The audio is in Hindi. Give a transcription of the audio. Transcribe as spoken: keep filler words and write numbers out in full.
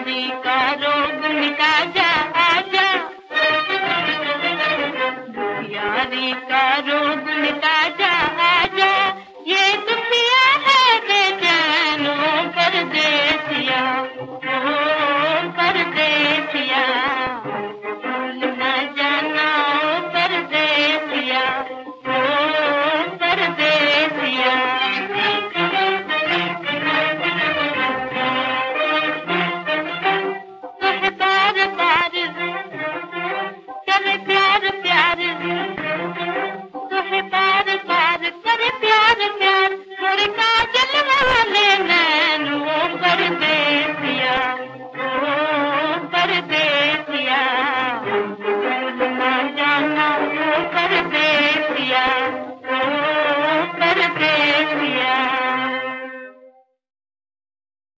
दुनियादारी का रोग मिटा जा आजा, दुनियादारी का रोग मिटा जा आजा, ये दुनिया है बेचैन ओ परदेसिया, ओ परदेसिया, भूल न जाना ओ परदेसिया, ओ परदेसिया। करे प्यार प्यार, तुम्हें बार बार करे प्यार प्यार, थोड़े काजल वाले नैन ओ परदेसिया, ओ परदेसिया, भूल न जाना ओ परदेसिया।